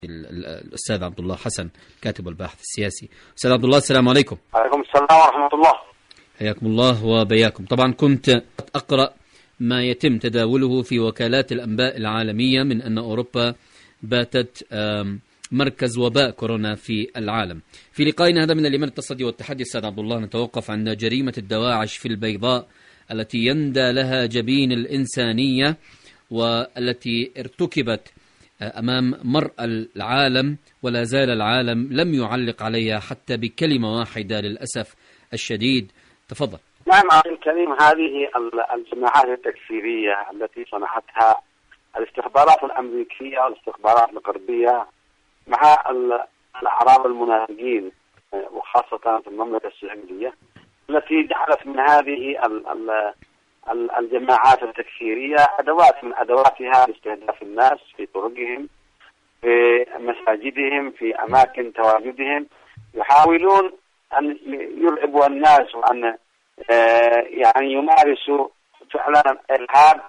الأستاذ عبد الله حسن كاتب الباحث السياسي. أستاذ عبد الله، السلام عليكم. وعليكم السلام ورحمة الله. حياكم الله وبياكم. طبعا كنت أقرأ ما يتم تداوله في وكالات الأنباء العالمية من أن أوروبا باتت مركز وباء كورونا في العالم. في لقائنا هذا من اليمن التصدي والتحدي أستاذ عبد الله نتوقف عند جريمة الدواعش في البيضاء التي يندى لها جبين الإنسانية، والتي ارتكبت أمام مرأى العالم، ولا زال العالم لم يعلق عليها حتى بكلمة واحدة للأسف الشديد. تفضل. نعم أخي الكريم، هذه الجماعات التكفيرية التي صنعتها الاستخبارات الأمريكية والاستخبارات الغربية مع الأعراب المنافقين وخاصة في المملكة السعودية، التي جعلت من هذه الجماعات التكفيرية أدوات من أدواتها لاستهداف الناس في طرقهم، في مساجدهم، في أماكن تواجدهم. يحاولون أن يرعبوا الناس وأن يعني يمارسوا فعلا الإرهاب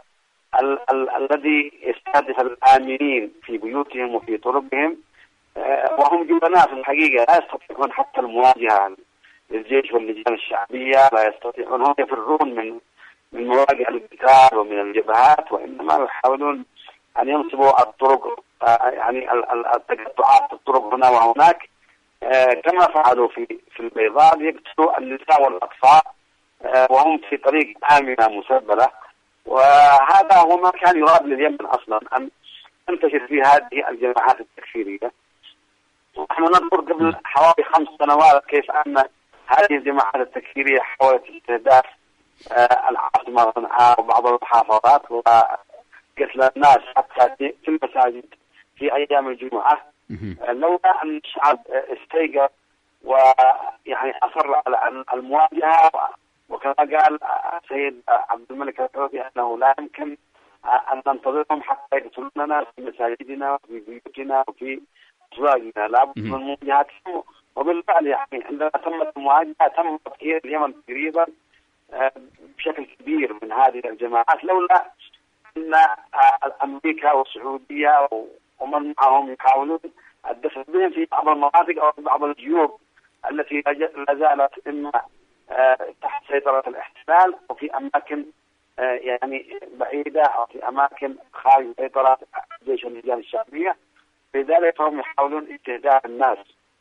الذي يستهدف الآمنين في بيوتهم وفي طرقهم، وهم جبناء في الحقيقة لا يستطيعون حتى المواجهة للجيش واللجان الشعبية، لا يستطيعون، هم يفرون من مواقع القتال ومن الجبهات، وإنما يحاولون أن ينصبوا الطرق، يعني التقطعات في الطرق هنا وهناك، كما فعلوا في البيضاء ليقتلوا النساء والأطفال وهم في طريق آمنة مسبلة. وهذا هو ما كان يراد لليمن أصلا، أن تنتشر في هذه الجماعات التكفيرية. ونحن نذكر قبل حوالي 5 سنوات كيف أن هذه الجماعات التكفيرية حاولت استهداف العاصمة صنعاء وبعض المحافظات وقتل الناس حتى في المساجد في أيام الجمعة، لولا أن الشعب استيقظ ويعني أصر على المواجهة. وكما قال السيد عبد الملك السعودي أنه لا يمكن أن ننتظرهم حتى يقتلوننا في مساجدنا وفي بيوتنا وفي أسواقنا، لابد من مواجهتهم. وبالفعل يعني عندما تمت المواجهة تم تطهير اليمن تقريبا بشكل كبير من هذه الجماعات، لولا أن أمريكا والسعودية ومن معهم يحاولون الدفع بهم في بعض المناطق أو في بعض الجيوب التي لا زالت إما تحت سيطرة الاحتلال أو في أماكن يعني بعيدة أو في أماكن خارج سيطرة جيش اللجان الشعبية. لذلك هم يحاولون استهداف الناس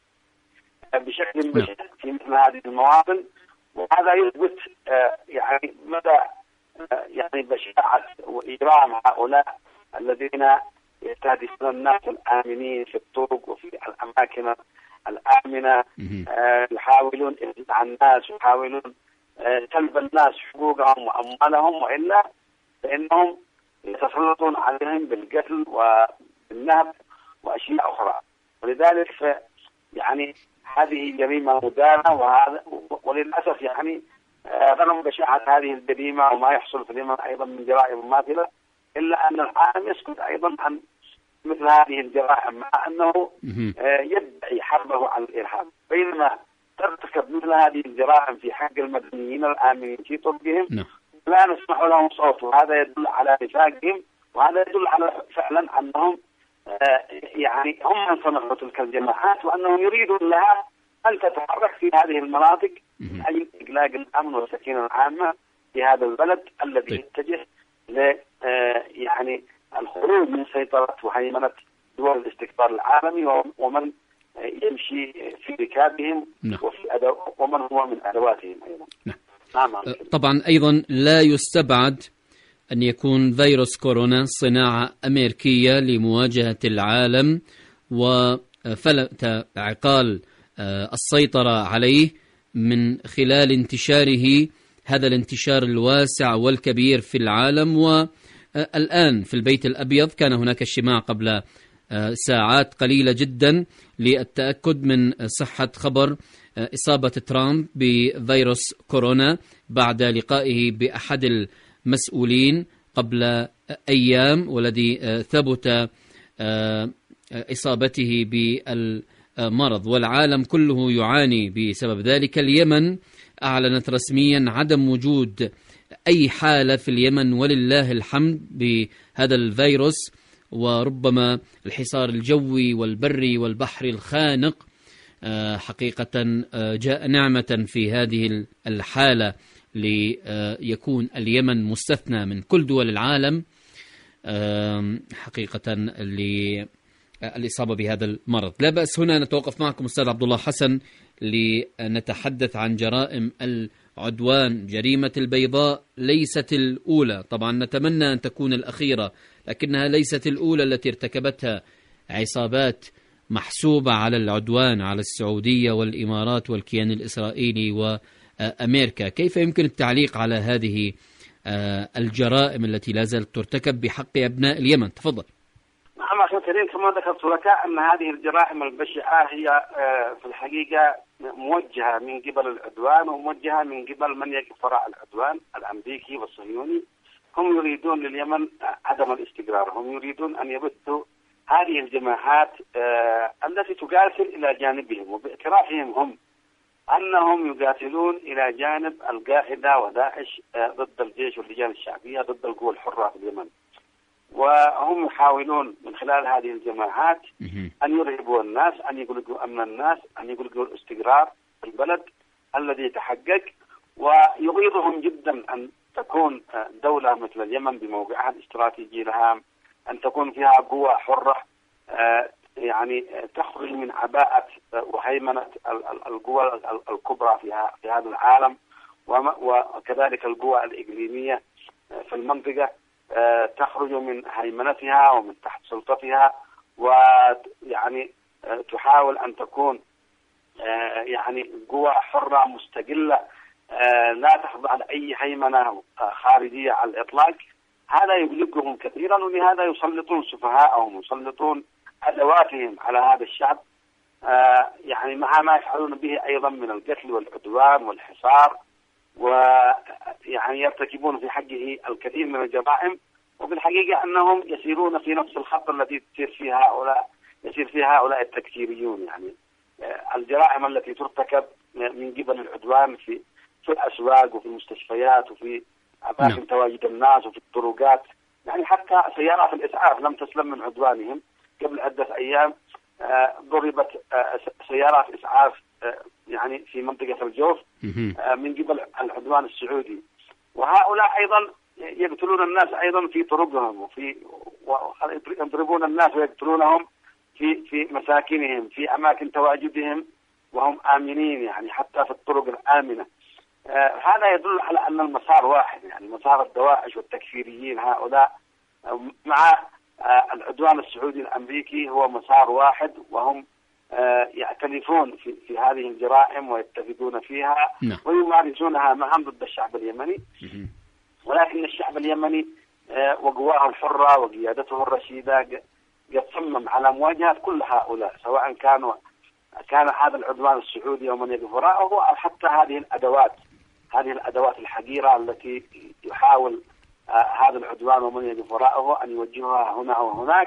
بشكل بشع في مثل هذه المواطن، وهذا يثبت يعني مدى يعني بشاعة وإجرام هؤلاء الذين يستهدفون الناس الآمنين في الطرق وفي الأماكن الآمنة، يحاولون إخلاء الناس ويحاولون سلب الناس حقوقهم وأموالهم، وإلا فإنهم يتسلطون عليهم بالقتل وبالنهب وأشياء أخرى. ولذلك يعني هذه جريمة مدانة، وللأسف يعني رغم بشاعة هذه الجريمة وما يحصل في اليمن أيضا من جرائم ماثلة، إلا أن العالم يسكت أيضا عن مثل هذه الجرائم، مع أنه يدعي حربه على الإرهاب، بينما ترتكب مثل هذه الجرائم في حق المدنيين الآمنين في طرقهم لا نسمح لهم صوت. وهذا يدل على نفاقهم، وهذا يدل على فعلا أنهم يعني هم من صنعوا تلك الجماعات، وأنهم يريدون لها أن تتحرك في هذه المناطق من أجل إقلاق الأمن والسكينة العامة في هذا البلد الذي يتجه ل يعني الخروج من سيطرة وهيمنة دول الاستكبار العالمي ومن يمشي في ركابهم ومن هو من أدواتهم أيضا. نعم. طبعا أيضا لا يستبعد أن يكون فيروس كورونا صناعة أمريكية لمواجهة العالم وفلت عقال السيطرة عليه من خلال انتشاره، هذا الانتشار الواسع والكبير في العالم. والآن في البيت الأبيض كان هناك اجتماع قبل ساعات قليلة جدا للتأكد من صحة خبر إصابة ترامب بفيروس كورونا بعد لقائه بأحد المسؤولين قبل أيام، والذي ثبت إصابته بالمرض، والعالم كله يعاني بسبب ذلك. اليمن أعلنت رسميا عدم وجود أي حالة في اليمن ولله الحمد بهذا الفيروس، وربما الحصار الجوي والبري والبحري الخانق حقيقة جاء نعمة في هذه الحالة ليكون اليمن مستثنى من كل دول العالم حقيقة للإصابة بهذا المرض. لا بأس هنا نتوقف معكم أستاذ عبد الله حسن لنتحدث عن جرائم العدوان. جريمة البيضاء ليست الأولى، طبعا نتمنى أن تكون الأخيرة، لكنها ليست الأولى التي ارتكبتها عصابات محسوبة على العدوان على السعودية والإمارات والكيان الإسرائيلي وأمريكا. كيف يمكن التعليق على هذه الجرائم التي لا زالت ترتكب بحق أبناء اليمن؟ تفضل. نعم أخي الكريم، كما ذكرت لك أن هذه الجرائم البشعة هي في الحقيقة موجهة من قبل العدوان وموجهة من قبل من يقف وراء العدوان الأمريكي والصهيوني. هم يريدون لليمن عدم الاستقرار، هم يريدون أن يبثوا هذه الجماعات التي تقاتل إلى جانبهم، وباعترافهم هم أنهم يقاتلون إلى جانب القاعدة وداعش ضد الجيش واللجان الشعبية ضد القوى الحرة في اليمن. وهم يحاولون من خلال هذه الجماعات أن يرهبوا الناس، أن يقلقوا أمن الناس، أن يقلقوا الاستقرار في البلد الذي يتحقق. ويغيظهم جدا أن تكون دولة مثل اليمن بموقعها الاستراتيجي لها، أن تكون فيها قوى حرة يعني تخرج من عباءة وهيمنة القوى الكبرى في هذا العالم، وكذلك القوى الإقليمية في المنطقة تخرج من هيمنتها ومن تحت سلطتها، ويعني تحاول أن تكون يعني قوى حرة مستقلة لا تخضع لأي هيمنة خارجية على الإطلاق. هذا يقلقهم كثيرا، ولهذا يسلطون سفهاءهم ويسلطون أدواتهم على هذا الشعب، يعني مع ما يفعلون به أيضا من القتل والعدوان والحصار، ويعني يرتكبون في حقه الكثير من الجرائم. وفي الحقيقة أنهم يسيرون في نفس الخط التي يسير فيها هؤلاء التكفيريون. يعني الجرائم التي ترتكب من قبل العدوان في الأسواق وفي المستشفيات وفي أماكن تواجد الناس وفي الطرقات، يعني حتى سيارات الإسعاف لم تسلم من عدوانهم. قبل عدة أيام ضربت سيارات إسعاف يعني في منطقة الجوف من قبل العدوان السعودي. وهؤلاء أيضا يقتلون الناس أيضا في طرقهم يضربون الناس ويقتلونهم في مساكنهم في أماكن تواجدهم وهم آمنين، يعني حتى في الطرق الآمنة. هذا يدل على أن المسار واحد، يعني مسار الدواعش والتكفيريين هؤلاء مع العدوان السعودي الأمريكي هو مسار واحد، وهم يعترفون في هذه الجرائم ويتفقون فيها ويمارسونها معا ضد الشعب اليمني. ولكن الشعب اليمني وقواه الحرة وقيادته الرشيدة قد صمم على مواجهة كل هؤلاء، سواء كان هذا العدوان السعودي ومن يقف وراءه، أو حتى هذه الأدوات الحقيرة التي يحاول هذا العدوان ومن يقف وراءه أن يوجهها هنا أو هناك.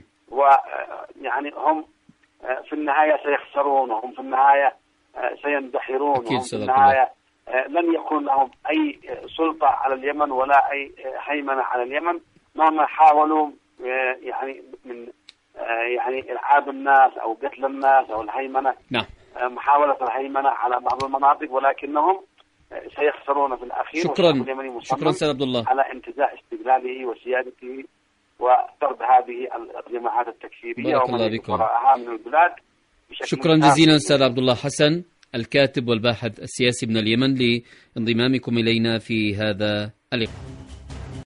ويعني هم في النهاية سيخسرون، وهم في النهاية سيندحرون، وهم في النهاية لن يكون لهم أي سلطة على اليمن ولا أي هيمنة على اليمن مهما حاولوا يعني من يعني إرعاب الناس أو قتل الناس أو الهيمنة. محاولة الهيمنة على بعض المناطق، ولكنهم سيخسرون في الأخير. شكرا سيد عبد الله على انتزاع استقلاله وسيادته وطرد هذه الجماعات التكفيرية ومن وراءها من البلاد. شكرا جزيلا سيد عبد الله حسن، الكاتب والباحث السياسي من اليمن، لانضمامكم إلينا في هذا اللقاء.